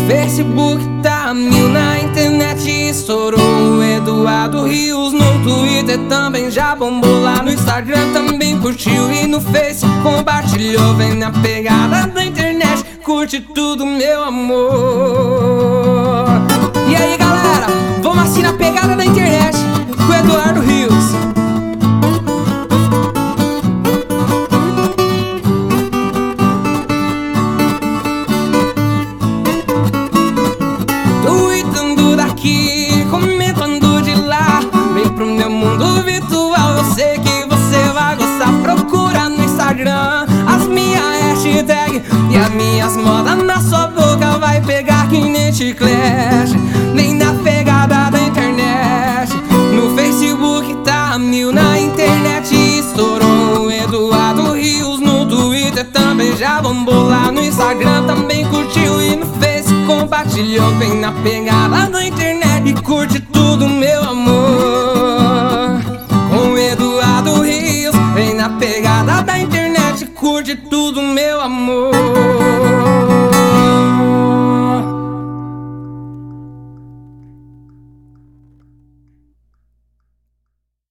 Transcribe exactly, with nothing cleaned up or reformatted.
Facebook tá a mil, na internet estourou. O Eduardo Rios no Twitter também já bombou. Lá no Instagram também curtiu e no Face compartilhou. Vem na pegada da internet, curte tudo, meu amor. E aí galera, vamos assim na pegada da internet com o Eduardo Rios. Tweetando daqui, comentando de lá. Vem pro meu mundo virtual, eu sei que você vai gostar. Procura no Instagram as minhas hashtags e as minhas modas na sua boca vai pegar que nem chiclete. Nem na pegada da internet. No Facebook tá a mil, na internet estourou. O Eduardo Rios no Twitter também já bombou. Lá no Instagram também curtiu e no Face compartilhou. Vem na pegada da internet e curte tudo, meu amor. Com o Eduardo Rios, vem na pegada da internet e curte tudo, meu amor.